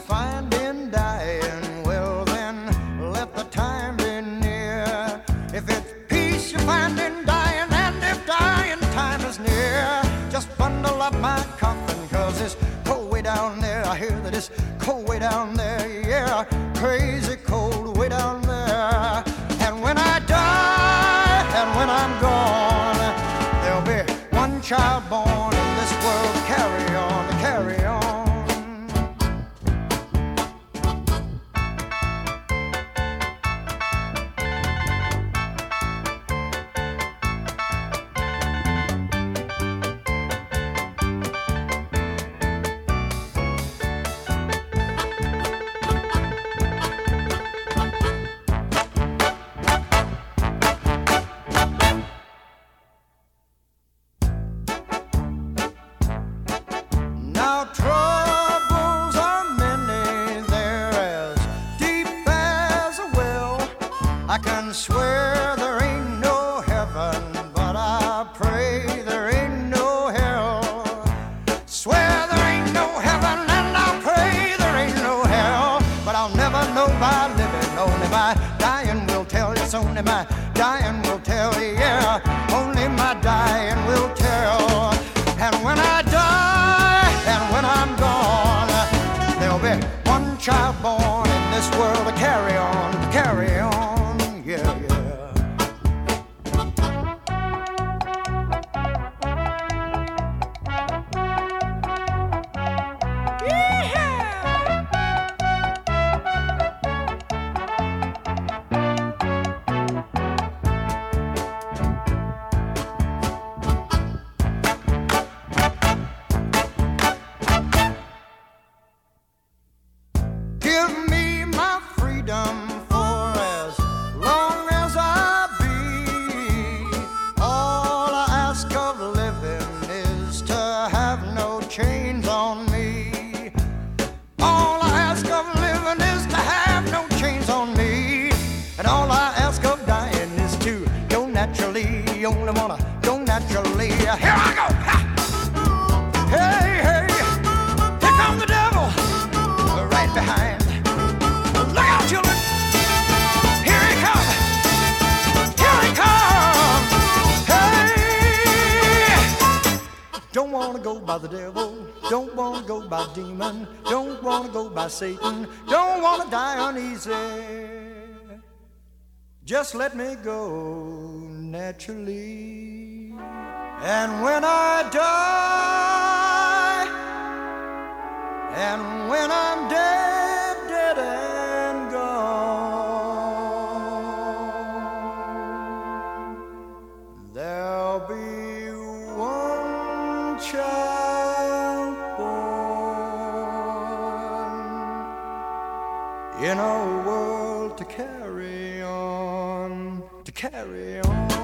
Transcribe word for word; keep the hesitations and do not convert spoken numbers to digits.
find in dying, well then let the time be near. If it's peace you find in dying, and if dying time is near, just bundle up my coffin, cause it's cold way down there. I hear that it's cold way down there, yeah, crazy cold way down there. And when I die, and when I'm gone, there'll be one child born in this world to carry on, to carry on. Now troubles are many, they're as deep as a well. I can swear there ain't no heaven, but I pray there ain't no hell. Swear there ain't no heaven, and I pray there ain't no hell. But I'll never know by living, only my dying will tell. It's only my dying will tell, yeah, only my dying will tell. And when I die, and when I'm gone, there'll be one child born in this world to carry on, to carry on, yeah, yeah. Give me my freedom for as long as I be. All I ask of living is to have no chains on me. All I ask of living is to have no chains on me. And all I ask of dying is to go naturally. You only wanna go naturally. Here I go! Ha! Hey, hey! Here comes the devil! Right behind. Look out, children! Here he comes! Here he comes! Hey! Don't wanna go by the devil. Don't wanna go by demon. Don't wanna go by Satan. Don't wanna die uneasy. Just let me go naturally. And when I die, and when I'm dead, dead and gone, there'll be one child born in a world to carry on, to carry on.